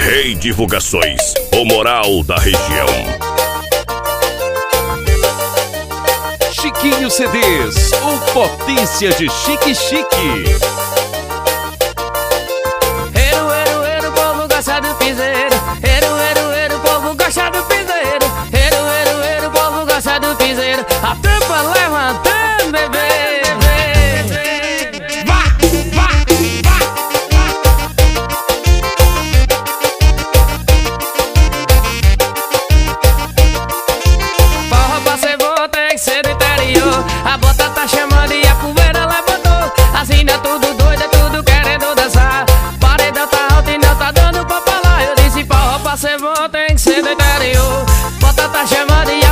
Rei Divulgações, o moral da região. Chiquinho CDs, o potência de chique-chique. O povo gosta do piseiro. O povo gosta do piseiro. O povo gosta do piseiro. A tampa levantando, bebê. A bota tá chamando e a poeira levantou. Assim é tudo doido, é tudo querendo dançar. Paredão tá alto e não tá dando pra falar. Eu disse forró pra ser bom tem que ser do interior. Bota tá chamando e